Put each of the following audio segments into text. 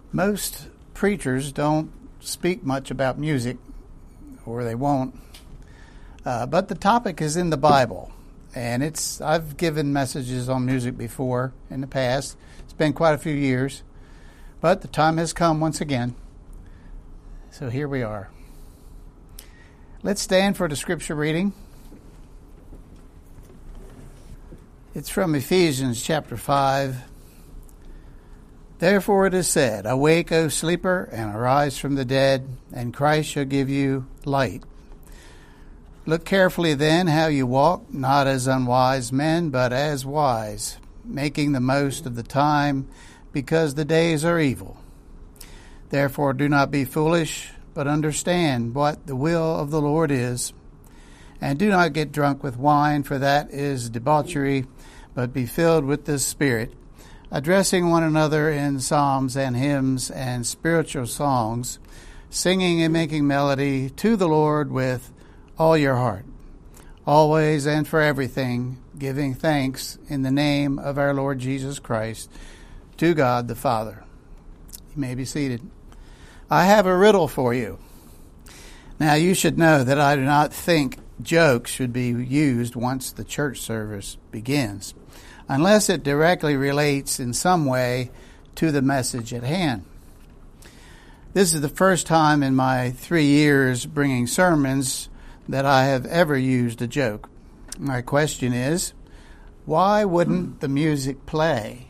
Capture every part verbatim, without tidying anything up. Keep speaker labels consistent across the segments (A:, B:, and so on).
A: Most preachers don't speak much about music, or they won't. Uh, but the topic is in the Bible, and it's I've given messages on music before in the past. It's been quite a few years, but the time has come once again. So here we are. Let's stand for the scripture reading. It's from Ephesians chapter five. Therefore it is said, Awake, O sleeper, and arise from the dead, and Christ shall give you light. Look carefully then how you walk, not as unwise men, but as wise, making the most of the time, because the days are evil. Therefore do not be foolish, but understand what the will of the Lord is. And do not get drunk with wine, for that is debauchery, but be filled with the Spirit, addressing one another in psalms and hymns and spiritual songs, singing and making melody to the Lord with all your heart, always and for everything, giving thanks in the name of our Lord Jesus Christ to God the Father. You may be seated. I have a riddle for you. Now, you should know that I do not think jokes should be used once the church service begins, unless it directly relates in some way to the message at hand. This is the first time in my three years bringing sermons that I have ever used a joke. My question is, why wouldn't the music play?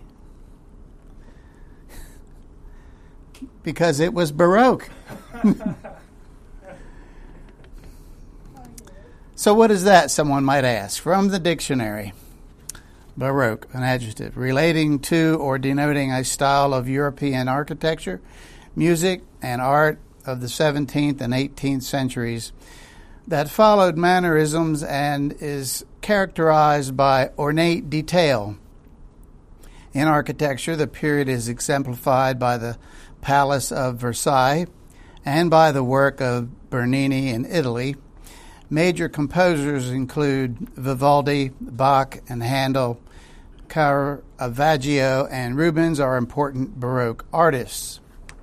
A: Because it was Baroque. So what is that, someone might ask? From the dictionary. Baroque, an adjective, relating to or denoting a style of European architecture, music, and art of the seventeenth and eighteenth centuries that followed mannerisms and is characterized by ornate detail. In architecture, the period is exemplified by the Palace of Versailles and by the work of Bernini in Italy. Major composers include Vivaldi, Bach, and Handel. Caravaggio and Rubens are important Baroque artists.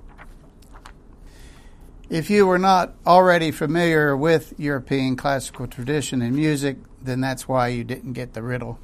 A: If you were not already familiar with European classical tradition in music, then that's why you didn't get the riddle.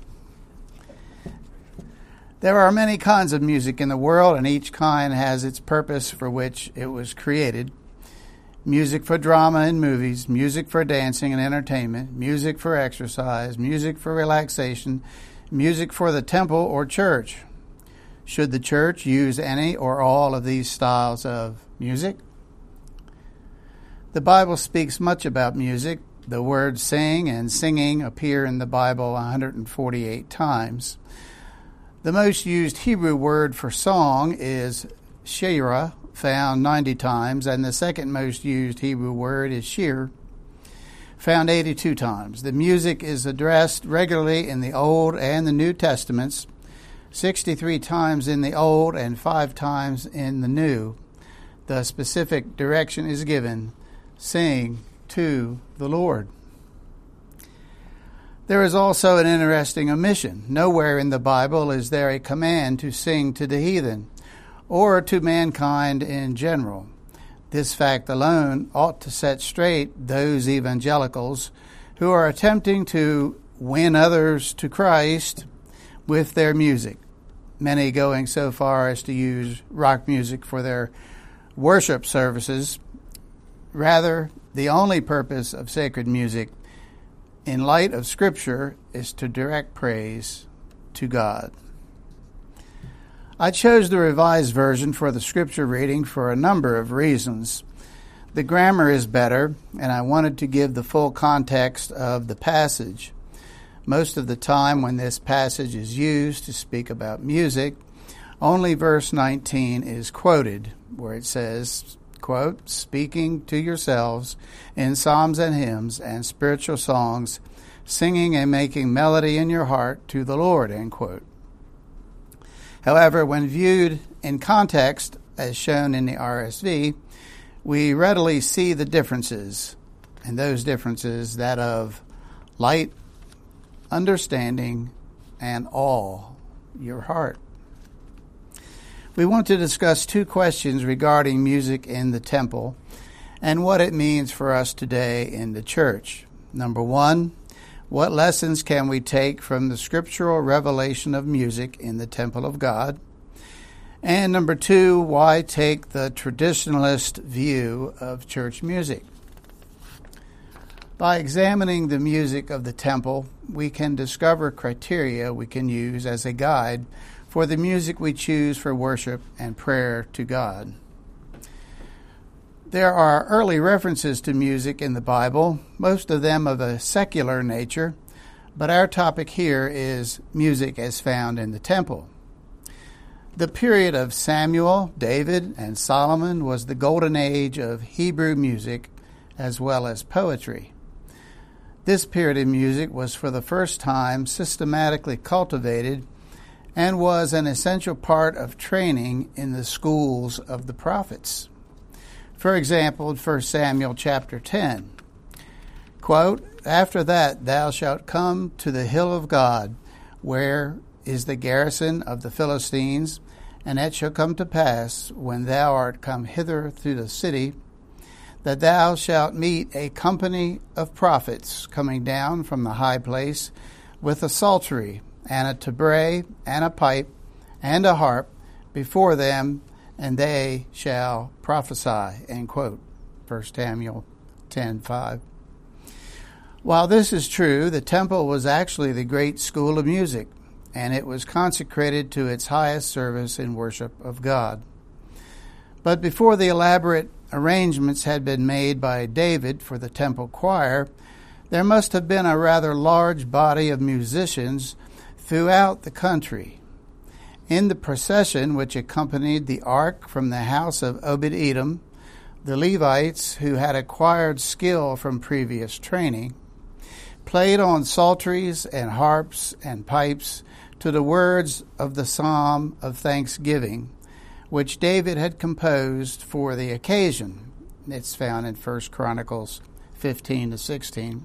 A: There are many kinds of music in the world, and each kind has its purpose for which it was created. Music for drama and movies, music for dancing and entertainment, music for exercise, music for relaxation, music for the temple or church. Should the church use any or all of these styles of music? The Bible speaks much about music. The words sing and singing appear in the Bible one hundred forty-eight times. The most used Hebrew word for song is shira, found ninety times, and the second most used Hebrew word is shir, found eighty-two times. The music is addressed regularly in the Old and the New Testaments, sixty-three times in the Old and five times in the New. The specific direction is given, sing to the Lord. There is also an interesting omission. Nowhere in the Bible is there a command to sing to the heathen or to mankind in general. This fact alone ought to set straight those evangelicals who are attempting to win others to Christ with their music, many going so far as to use rock music for their worship services. Rather, the only purpose of sacred music in light of Scripture is to direct praise to God. I chose the Revised Version for the Scripture reading for a number of reasons. The grammar is better, and I wanted to give the full context of the passage. Most of the time when this passage is used to speak about music, only verse nineteen is quoted, where it says, quote, speaking to yourselves in psalms and hymns and spiritual songs, singing and making melody in your heart to the Lord, end quote. However, when viewed in context, as shown in the R S V, we readily see the differences, and those differences, that of light, understanding, and all your heart. We want to discuss two questions regarding music in the temple and what it means for us today in the church. Number one, what lessons can we take from the scriptural revelation of music in the temple of God? And number two, why take the traditionalist view of church music? By examining the music of the temple, we can discover criteria we can use as a guide for the music we choose for worship and prayer to God. There are early references to music in the Bible, most of them of a secular nature, but our topic here is music as found in the temple. The period of Samuel, David, and Solomon was the golden age of Hebrew music as well as poetry. This period of music was for the first time systematically cultivated and was an essential part of training in the schools of the prophets. For example, First Samuel chapter ten, quote, "After that thou shalt come to the hill of God, where is the garrison of the Philistines, and it shall come to pass, when thou art come hither through the city, that thou shalt meet a company of prophets coming down from the high place with a psaltery, and a tabret, and a pipe, and a harp before them, and they shall prophesy," end quote. First Samuel ten five. While this is true, the temple was actually the great school of music, and it was consecrated to its highest service in worship of God. But before the elaborate arrangements had been made by David for the temple choir, there must have been a rather large body of musicians throughout the country. In the procession which accompanied the ark from the house of Obed-Edom, the Levites, who had acquired skill from previous training, played on psalteries and harps and pipes to the words of the Psalm of Thanksgiving, which David had composed for the occasion. It's found in First Chronicles fifteen to sixteen.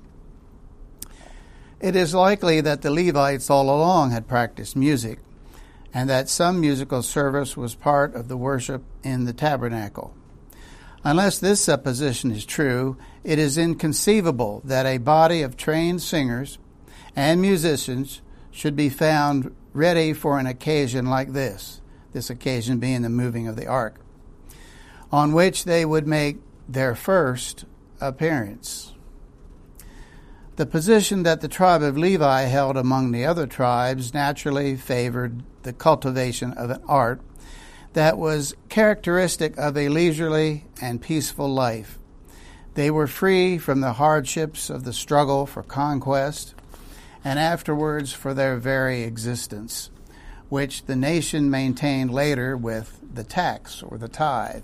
A: It is likely that the Levites all along had practiced music, and that some musical service was part of the worship in the tabernacle. Unless this supposition is true, it is inconceivable that a body of trained singers and musicians should be found ready for an occasion like this, this occasion being the moving of the ark, on which they would make their first appearance. The position that the tribe of Levi held among the other tribes naturally favored the cultivation of an art that was characteristic of a leisurely and peaceful life. They were free from the hardships of the struggle for conquest and afterwards for their very existence, which the nation maintained later with the tax or the tithe.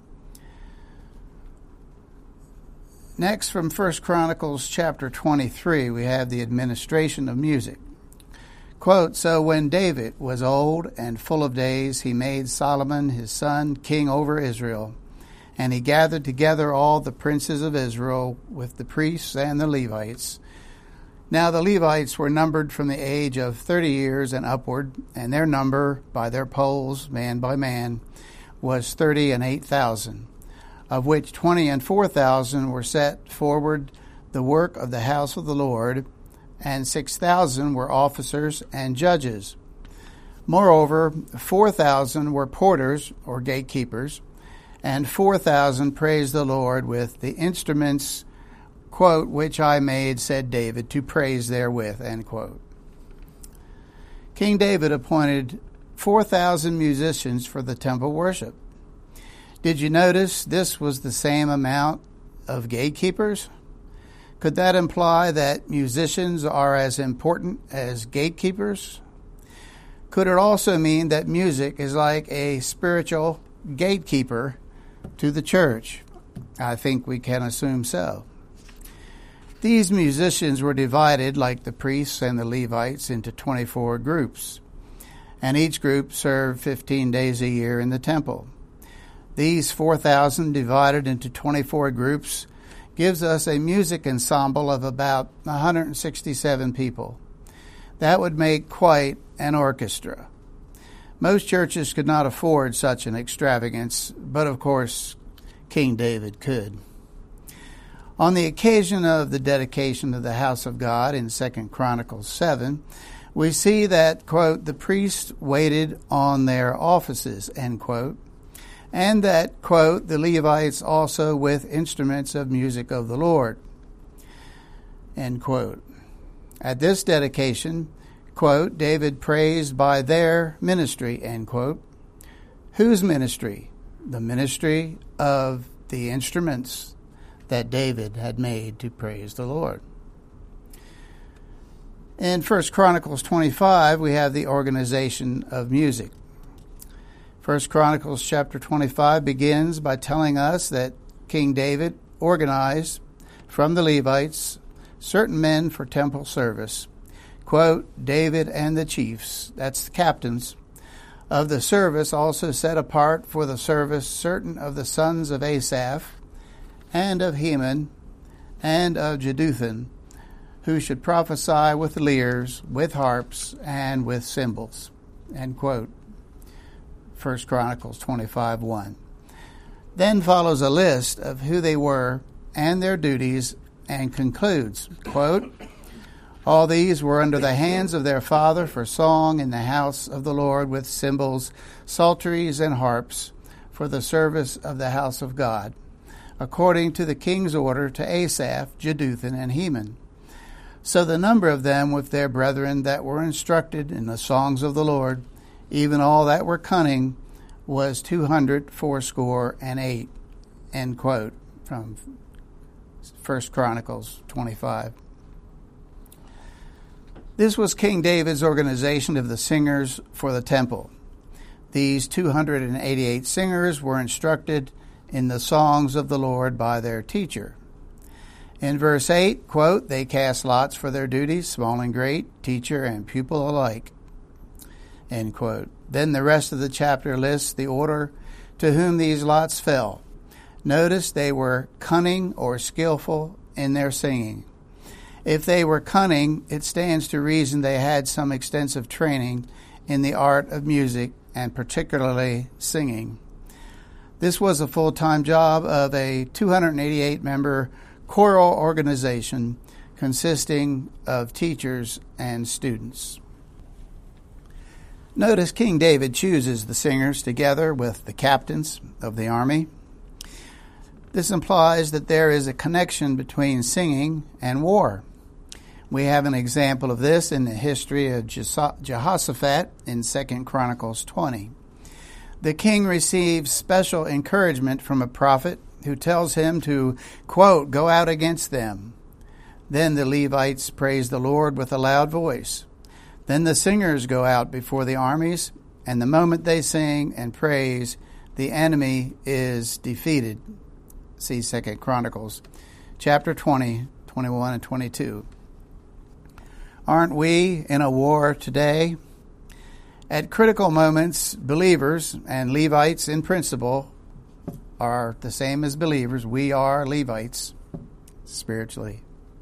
A: Next, from First Chronicles chapter twenty-three, we have the administration of music. Quote, "So when David was old and full of days, he made Solomon his son king over Israel. And he gathered together all the princes of Israel with the priests and the Levites. Now the Levites were numbered from the age of thirty years and upward, and their number by their polls, man by man, was thirty and eight thousand, of which twenty and four thousand were set forward the work of the house of the Lord, and six thousand were officers and judges. Moreover, four thousand were porters or gatekeepers, and four thousand praised the Lord with the instruments, quote, which I made, said David, to praise therewith, end quote. King David appointed four thousand musicians for the temple worship. Did you notice this was the same amount of gatekeepers? Could that imply that musicians are as important as gatekeepers? Could it also mean that music is like a spiritual gatekeeper to the church? I think we can assume so. These musicians were divided, like the priests and the Levites, into twenty-four groups, and each group served fifteen days a year in the temple. These four thousand divided into twenty-four groups gives us a music ensemble of about one hundred sixty-seven people. That would make quite an orchestra. Most churches could not afford such an extravagance, but of course, King David could. On the occasion of the dedication of the house of God in Second Chronicles seven, we see that, quote, the priests waited on their offices, end quote, and that, quote, the Levites also with instruments of music of the Lord, end quote. At this dedication, quote, David praised by their ministry, end quote. Whose ministry? The ministry of the instruments that David had made to praise the Lord. In First Chronicles twenty-five, we have the organization of music. First Chronicles chapter twenty-five begins by telling us that King David organized from the Levites certain men for temple service. Quote, David and the chiefs, that's the captains, of the service also set apart for the service certain of the sons of Asaph and of Heman and of Jeduthun, who should prophesy with lyres, with harps, and with cymbals. End quote. First Chronicles twenty-five one. Then follows a list of who they were and their duties, and concludes, quote, all these were under the hands of their father for song in the house of the Lord with cymbals, psalteries, and harps for the service of the house of God, according to the king's order to Asaph, Jeduthun, and Heman. So the number of them with their brethren that were instructed in the songs of the Lord, even all that were cunning, was two hundred fourscore and eight. End quote from First Chronicles twenty-five. This was King David's organization of the singers for the temple. These two hundred eighty-eight singers were instructed in the songs of the Lord by their teacher. In verse eight, quote, they cast lots for their duties, small and great, teacher and pupil alike, end quote. Then the rest of the chapter lists the order to whom these lots fell. Notice they were cunning or skillful in their singing. If they were cunning, it stands to reason they had some extensive training in the art of music, and particularly singing. This was a full-time job of a two hundred eighty-eight member choral organization consisting of teachers and students. Notice King David chooses the singers together with the captains of the army. This implies that there is a connection between singing and war. We have an example of this in the history of Jehoshaphat in Second Chronicles twenty. The king receives special encouragement from a prophet who tells him to, quote, go out against them. Then the Levites praise the Lord with a loud voice. Then the singers go out before the armies, and the moment they sing and praise, the enemy is defeated. See Second Chronicles chapter twenty, twenty-one, and twenty-two. Aren't we in a war today? At critical moments, believers and Levites in principle are the same as believers. We are Levites spiritually.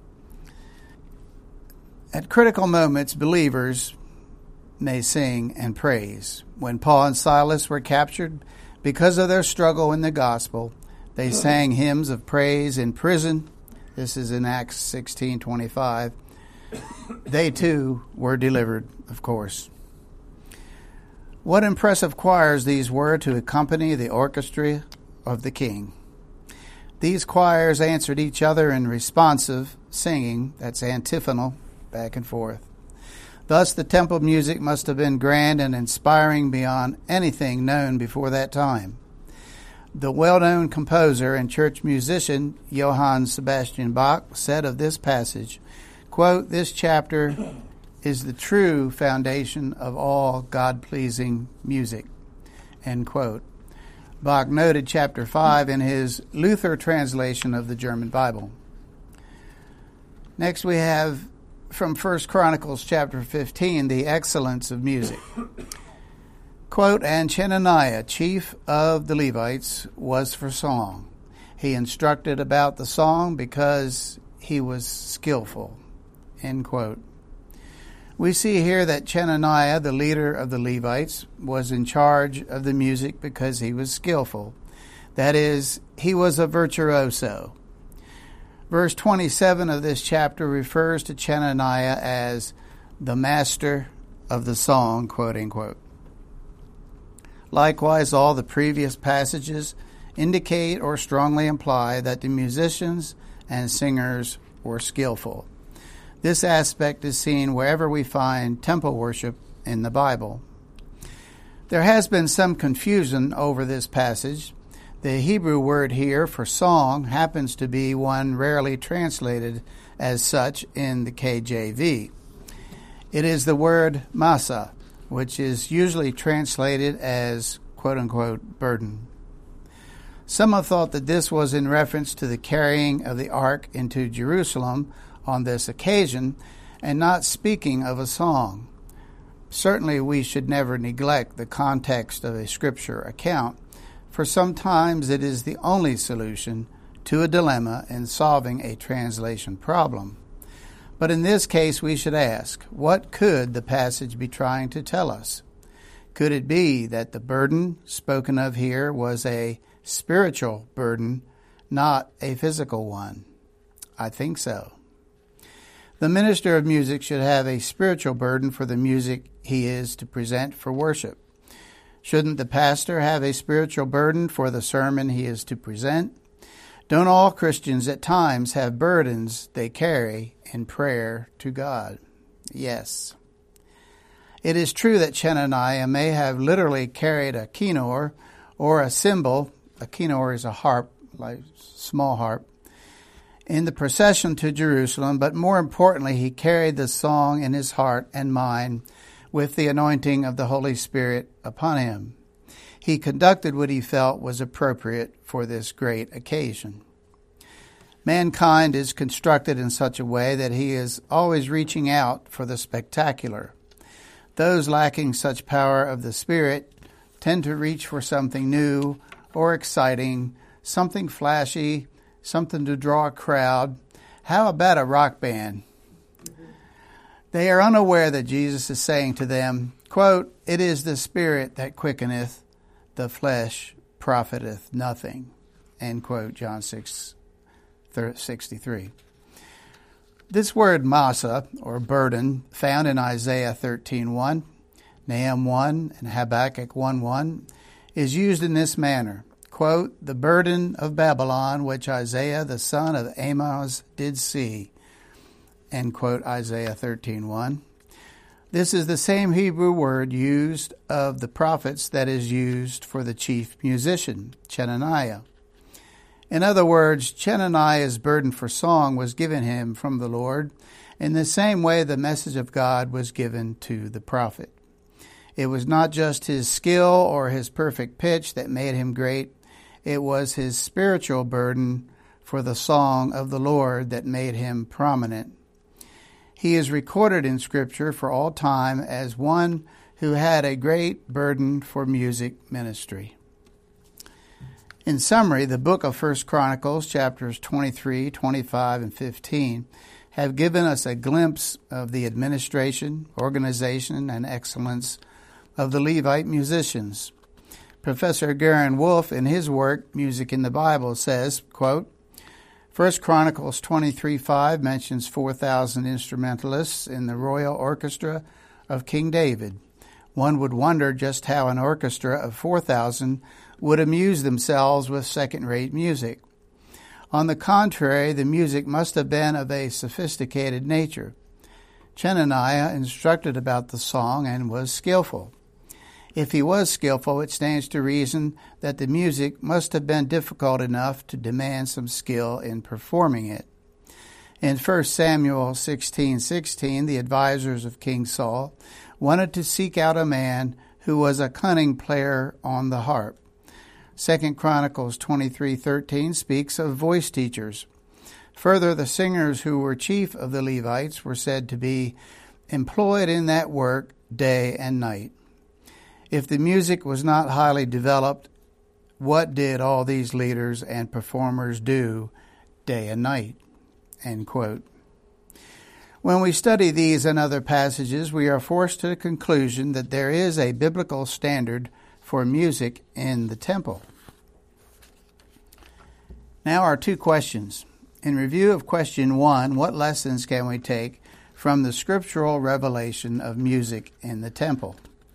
A: At critical moments, believers may sing and praise. When Paul and Silas were captured because of their struggle in the gospel, they sang hymns of praise in prison. This is in Acts sixteen twenty-five. They too were delivered, of course. What impressive choirs these were to accompany the orchestra of the king. These choirs answered each other in responsive singing, that's antiphonal, back and forth. Thus the temple music must have been grand and inspiring beyond anything known before that time. The well-known composer and church musician Johann Sebastian Bach said of this passage, quote, this chapter is the true foundation of all God-pleasing music, end quote. Bach noted chapter five in his Luther translation of the German Bible. Next we have from First Chronicles chapter fifteen, the excellence of music. Quote, and Chenaniah, chief of the Levites, was for song. He instructed about the song because he was skillful, end quote. We see here that Chenaniah, the leader of the Levites, was in charge of the music because he was skillful. That is, he was a virtuoso. Verse twenty-seven of this chapter refers to Chenaniah as the master of the song, quote unquote. Likewise, all the previous passages indicate or strongly imply that the musicians and singers were skillful. This aspect is seen wherever we find temple worship in the Bible. There has been some confusion over this passage. The Hebrew word here for song happens to be one rarely translated as such in the K J V. It is the word masa, which is usually translated as quote-unquote burden. Some have thought that this was in reference to the carrying of the ark into Jerusalem on this occasion and not speaking of a song. Certainly we should never neglect the context of a scripture account, for sometimes it is the only solution to a dilemma in solving a translation problem. But in this case we should ask, what could the passage be trying to tell us? Could it be that the burden spoken of here was a spiritual burden, not a physical one? I think so. The minister of music should have a spiritual burden for the music he is to present for worship. Shouldn't the pastor have a spiritual burden for the sermon he is to present? Don't all Christians at times have burdens they carry in prayer to God? Yes. It is true that Chenaniah may have literally carried a kinnor or a cymbal. A kinnor is a harp, like small harp, in the procession to Jerusalem, but more importantly, he carried the song in his heart and mind with the anointing of the Holy Spirit upon him. He conducted what he felt was appropriate for this great occasion. Mankind is constructed in such a way that he is always reaching out for the spectacular. Those lacking such power of the Spirit tend to reach for something new or exciting, something flashy, something to draw a crowd. How about a rock band? They are unaware that Jesus is saying to them, quote, "It is the Spirit that quickeneth, the flesh profiteth nothing," end quote, John six sixty-three. This word masa, or burden, found in Isaiah thirteen one, Nahum one, and Habakkuk one one, is used in this manner. Quote, "The burden of Babylon, which Isaiah the son of Amoz did see," end quote, Isaiah thirteen one. This is the same Hebrew word used of the prophets that is used for the chief musician, Chenaniah. In other words, Chenaniah's burden for song was given him from the Lord in the same way the message of God was given to the prophet. It was not just his skill or his perfect pitch that made him great. It was his spiritual burden for the song of the Lord that made him prominent. He is recorded in Scripture for all time as one who had a great burden for music ministry. In summary, the book of First Chronicles, chapters twenty-three, twenty-five, and fifteen, have given us a glimpse of the administration, organization, and excellence of the Levite musicians. Professor Garen Wolf, in his work, Music in the Bible, says, quote, First Chronicles twenty-three five mentions four thousand instrumentalists in the royal orchestra of King David. One would wonder just how an orchestra of four thousand would amuse themselves with second-rate music. On the contrary, the music must have been of a sophisticated nature. Chenaniah instructed about the song and was skillful. If he was skillful, it stands to reason that the music must have been difficult enough to demand some skill in performing it. In First Samuel sixteen sixteen, the advisors of King Saul wanted to seek out a man who was a cunning player on the harp. Second Chronicles twenty-three thirteen speaks of voice teachers. Further, the singers who were chief of the Levites were said to be employed in that work day and night. If the music was not highly developed, what did all these leaders and performers do day and night? End quote. When we study these and other passages, we are forced to the conclusion that there is a biblical standard for music in the temple. Now our two questions. In review of question one, what lessons can we take from the scriptural revelation of music in the temple?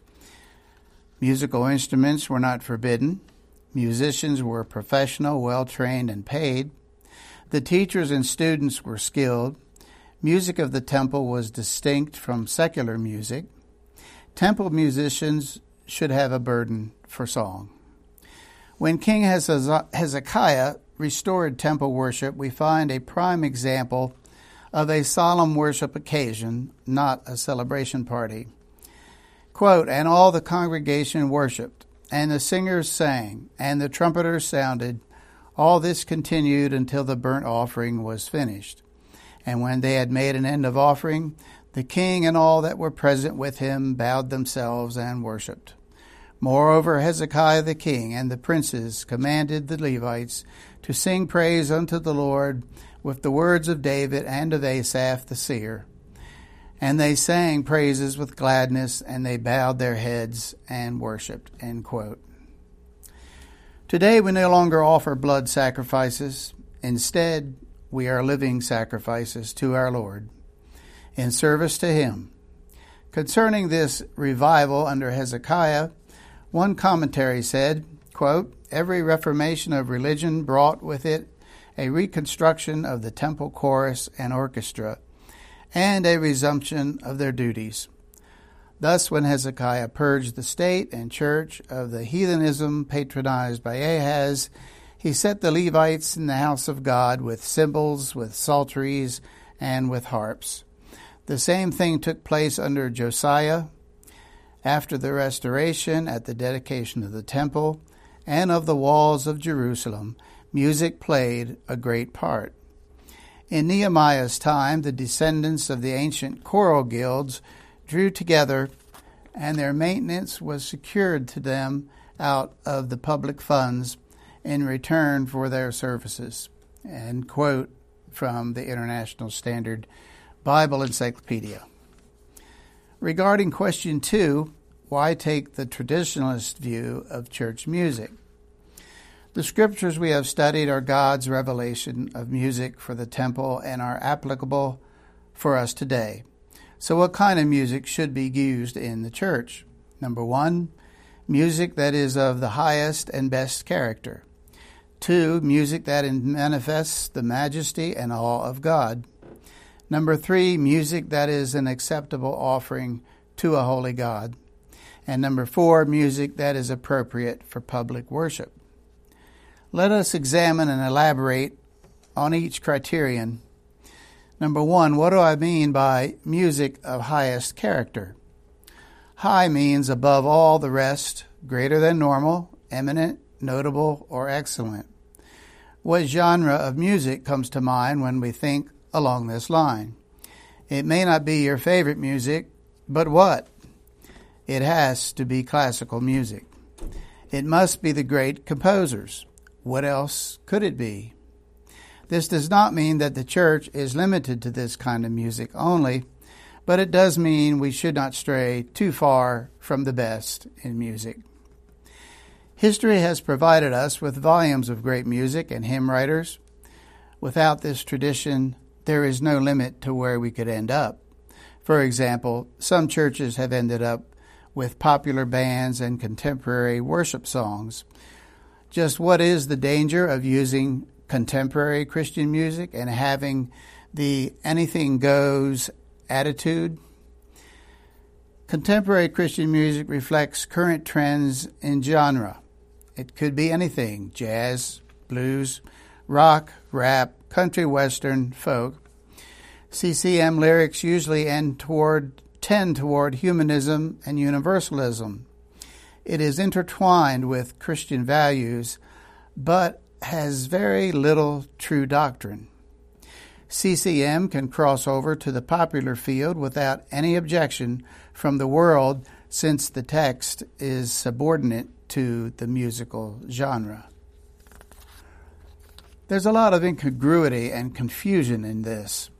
A: Musical instruments were not forbidden. Musicians were professional, well-trained, and paid. The teachers and students were skilled. Music of the temple was distinct from secular music. Temple musicians should have a burden for song. When King Hezekiah restored temple worship, we find a prime example of a solemn worship occasion, not a celebration party. Quote, "And all the congregation worshipped, and the singers sang, and the trumpeters sounded. All this continued until the burnt offering was finished. And when they had made an end of offering, the king and all that were present with him bowed themselves and worshipped. Moreover, Hezekiah the king and the princes commanded the Levites to sing praise unto the Lord with the words of David and of Asaph the seer. And they sang praises with gladness, and they bowed their heads and worshipped." End quote. Today we no longer offer blood sacrifices. Instead, we are living sacrifices to our Lord in service to Him. Concerning this revival under Hezekiah, one commentary said, quote, "Every reformation of religion brought with it a reconstruction of the temple chorus and orchestra, and a resumption of their duties. Thus, when Hezekiah purged the state and church of the heathenism patronized by Ahaz, he set the Levites in the house of God with cymbals, with psalteries, and with harps. The same thing took place under Josiah. After the restoration at the dedication of the temple and of the walls of Jerusalem, music played a great part. In Nehemiah's time, the descendants of the ancient choral guilds drew together, and their maintenance was secured to them out of the public funds in return for their services." And quote from the International Standard Bible Encyclopedia. Regarding question two, why take the traditionalist view of church music? The scriptures we have studied are God's revelation of music for the temple and are applicable for us today. So what kind of music should be used in the church? Number one, music that is of the highest and best character. Two, music that manifests the majesty and awe of God. Number three, music that is an acceptable offering to a holy God. And number four, music that is appropriate for public worship. Let us examine and elaborate on each criterion. Number one, what do I mean by music of highest character? High means above all the rest, greater than normal, eminent, notable, or excellent. What genre of music comes to mind when we think along this line? It may not be your favorite music, but what? It has to be classical music. It must be the great composers. What else could it be? This does not mean that the church is limited to this kind of music only, but it does mean we should not stray too far from the best in music. History has provided us with volumes of great music and hymn writers. Without this tradition, there is no limit to where we could end up. For example, some churches have ended up with popular bands and contemporary worship songs. Just what is the danger of using contemporary Christian music and having the anything goes attitude? Contemporary Christian music reflects current trends in genre. It could be anything: jazz, blues, rock, rap, country, western, folk. C C M lyrics usually end toward, tend toward humanism and universalism. It is intertwined with Christian values, but has very little true doctrine. C C M can cross over to the popular field without any objection from the world, since the text is subordinate to the musical genre. There's a lot of incongruity and confusion in this.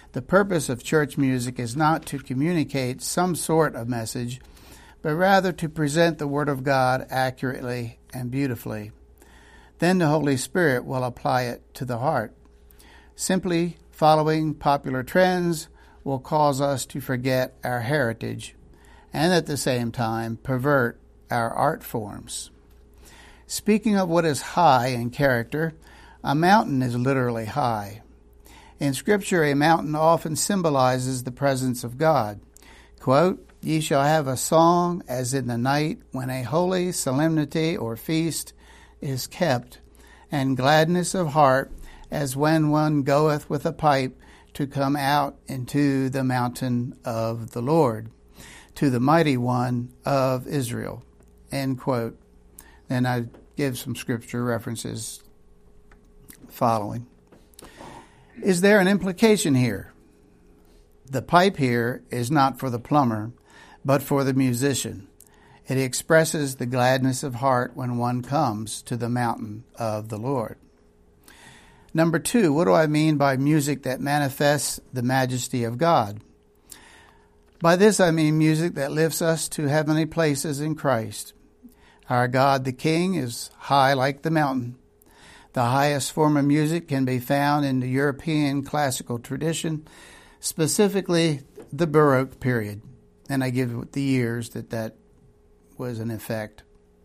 A: The purpose of church music is not to communicate some sort of message, but rather to present the Word of God accurately and beautifully. Then the Holy Spirit will apply it to the heart. Simply following popular trends will cause us to forget our heritage and at the same time pervert our art forms. Speaking of what is high in character, a mountain is literally high. In Scripture, a mountain often symbolizes the presence of God. Quote, "Ye shall have a song as in the night when a holy solemnity or feast is kept, and gladness of heart as when one goeth with a pipe to come out into the mountain of the Lord, to the mighty one of Israel." End quote. And I give some scripture references following. Is there an implication here? The pipe here is not for the plumber, but for the musician. It expresses the gladness of heart when one comes to the mountain of the Lord. Number two, what do I mean by music that manifests the majesty of God? By this I mean music that lifts us to heavenly places in Christ. Our God the King is high like the mountain. The highest form of music can be found in the European classical tradition, specifically the Baroque period. And I give the years that that was in effect.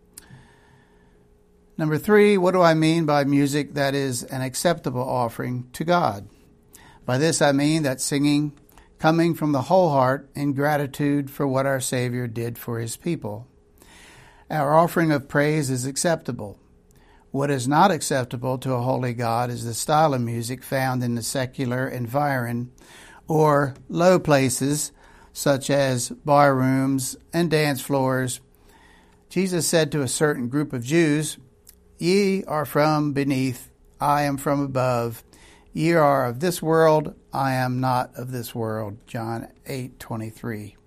A: Number three, what do I mean by music that is an acceptable offering to God? By this I mean that singing coming from the whole heart in gratitude for what our Savior did for his people. Our offering of praise is acceptable. What is not acceptable to a holy God is the style of music found in the secular environ or low places such as bar rooms and dance floors. Jesus said to a certain group of Jews, "Ye are from beneath, I am from above. Ye are of this world, I am not of this world." John eight twenty-three.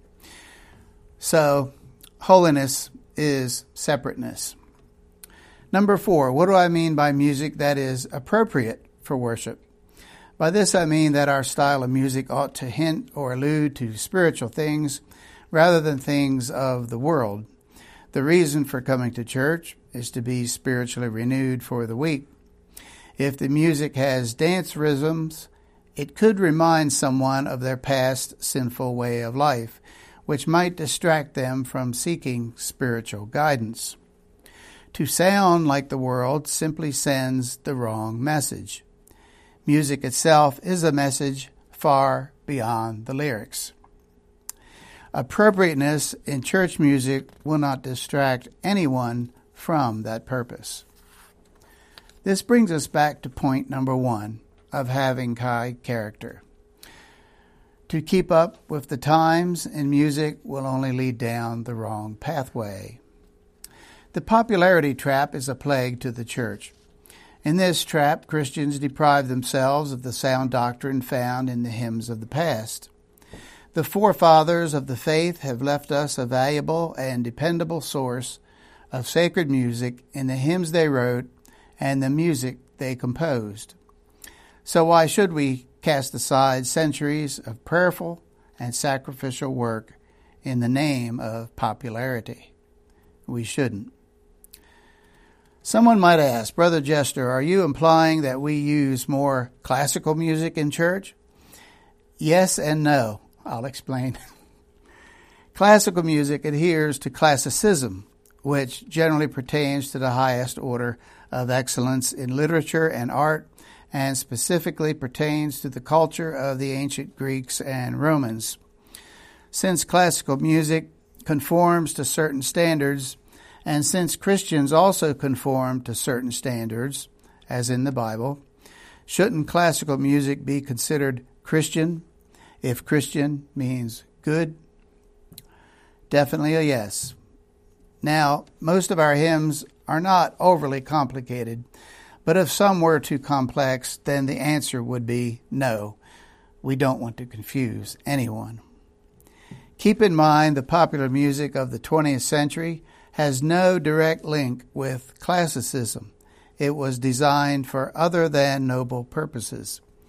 A: So, holiness is separateness. Number four, what do I mean by music that is appropriate for worship? By this I mean that our style of music ought to hint or allude to spiritual things rather than things of the world. The reason for coming to church is to be spiritually renewed for the week. If the music has dance rhythms, it could remind someone of their past sinful way of life, which might distract them from seeking spiritual guidance. To sound like the world simply sends the wrong message. Music itself is a message far beyond the lyrics. Appropriateness in church music will not distract anyone from that purpose. This brings us back to point number one of having high character. To keep up with the times in music will only lead down the wrong pathway. The popularity trap is a plague to the church. In this trap, Christians deprive themselves of the sound doctrine found in the hymns of the past. The forefathers of the faith have left us a valuable and dependable source of sacred music in the hymns they wrote and the music they composed. So why should we cast aside centuries of prayerful and sacrificial work in the name of popularity? We shouldn't. Someone might ask, Brother Jester, are you implying that we use more classical music in church? Yes and no. I'll explain. Classical music adheres to classicism, which generally pertains to the highest order of excellence in literature and art, and specifically pertains to the culture of the ancient Greeks and Romans. Since classical music conforms to certain standards, and since Christians also conform to certain standards, as in the Bible, shouldn't classical music be considered Christian, if Christian means good? Definitely a yes. Now, most of our hymns are not overly complicated, but if some were too complex, then the answer would be no. We don't want to confuse anyone. Keep in mind the popular music of the twentieth century has no direct link with classicism. It was designed for other than noble purposes.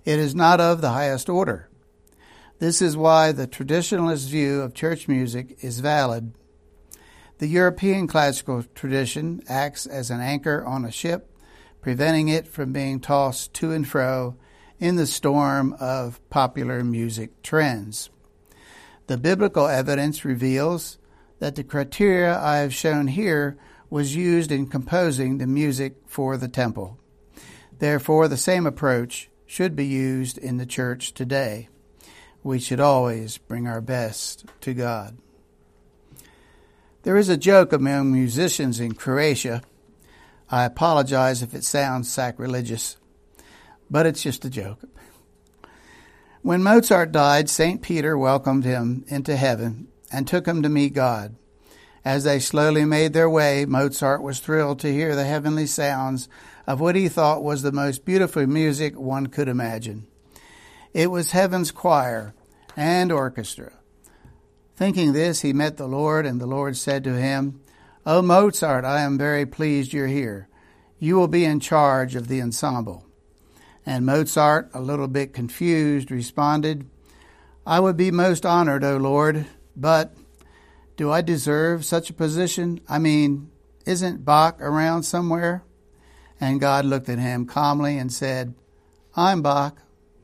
A: It is not of the highest order. This is why the traditionalist view of church music is valid. The European classical tradition acts as an anchor on a ship, preventing it from being tossed to and fro in the storm of popular music trends. The biblical evidence reveals that the criteria I have shown here was used in composing the music for the temple. Therefore, the same approach should be used in the church today. We should always bring our best to God. There is a joke among musicians in Croatia. I apologize if it sounds sacrilegious, but it's just a joke. When Mozart died, Saint Peter welcomed him into heaven and took him to meet God. As they slowly made their way, Mozart was thrilled to hear the heavenly sounds of what he thought was the most beautiful music one could imagine. It was heaven's choir and orchestra. Thinking this, he met the Lord, and the Lord said to him, "O Mozart, I am very pleased you're here. You will be in charge of the ensemble." And Mozart, a little bit confused, responded, "I would be most honored, O Lord, but do I deserve such a position? I mean, isn't Bach around somewhere?" And God looked at him calmly and said, "I'm Bach."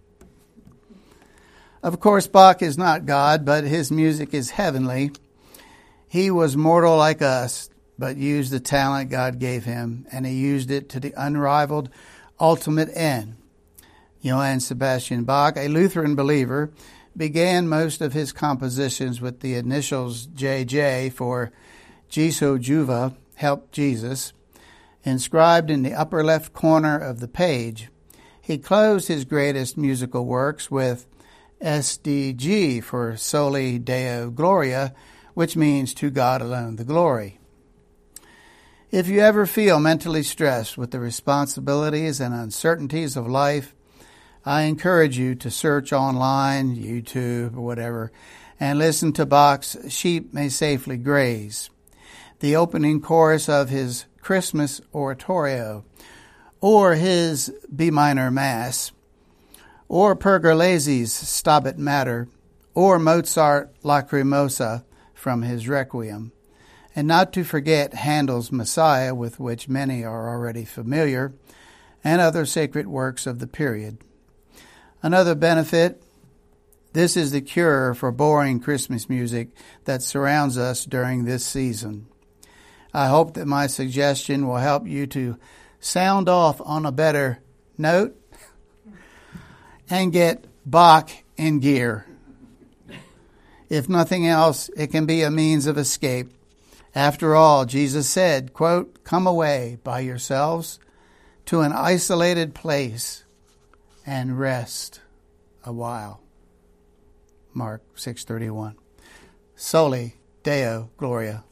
A: Of course, Bach is not God, but his music is heavenly. He was mortal like us, but used the talent God gave him, and he used it to the unrivaled ultimate end. Johann Sebastian Bach, a Lutheran believer, began most of his compositions with the initials J J for Jesu Juva, Help Jesus, inscribed in the upper left corner of the page. He closed his greatest musical works with S D G for Soli Deo Gloria, which means to God alone the glory. If you ever feel mentally stressed with the responsibilities and uncertainties of life, I encourage you to search online, YouTube, or whatever, and listen to Bach's Sheep May Safely Graze, the opening chorus of his Christmas Oratorio, or his B minor Mass, or Pergolesi's Stabat Mater, or Mozart Lacrimosa from his Requiem, and not to forget Handel's Messiah, with which many are already familiar, and other sacred works of the period. Another benefit, this is the cure for boring Christmas music that surrounds us during this season. I hope that my suggestion will help you to sound off on a better note and get Bach in gear. If nothing else, it can be a means of escape. After all, Jesus said, quote, "Come away by yourselves to an isolated place and rest a while." Mark six thirty-one. Soli Deo Gloria.